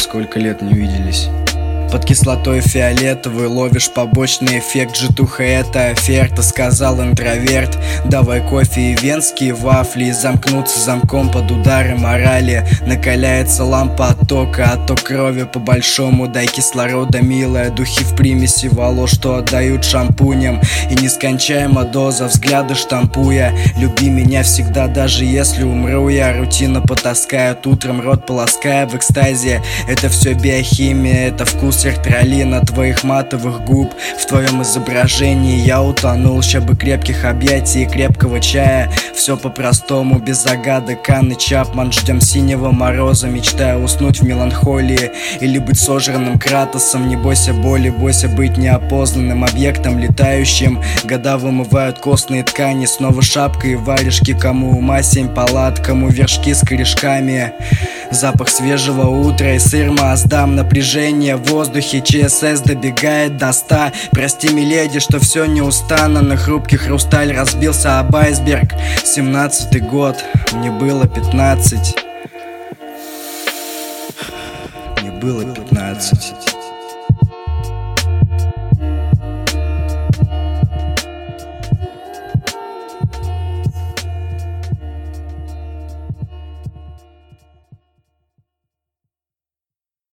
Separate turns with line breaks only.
сколько лет не виделись. Под кислотой фиолетовой ловишь побочный эффект. Житуха — это оферта, сказал интроверт. Давай кофе и венские вафли, и замкнуться замком под удары морали. Накаляется лампа оттока, отток крови по-большому. Дай кислорода, милая, духи в примеси волос, что отдают шампунем. И нескончаема доза взгляда штампуя. Люби меня всегда, даже если умру я. Рутина потаскает, утром рот полоская в экстазе. Это все биохимия, это вкус сертралина твоих матовых губ. В твоем изображении я утонул. Щебы крепких объятий и крепкого чая. Все по-простому, без загадок. Анны Чапман, ждем синего мороза, мечтая уснуть в меланхолии или быть сожранным Кратосом. Не бойся боли, бойся быть неопознанным объектом летающим. Года вымывают костные ткани, снова шапка и варежки. Кому ума 7 палат, кому вершки с корешками. Запах свежего утра и сыр Маасдам. Напряжение в воздухе, ЧСС добегает до 100. Прости, миледи, что все неустанно. На хрупкий хрусталь разбился об айсберг. 17-й год, мне было 15. Мне было 15.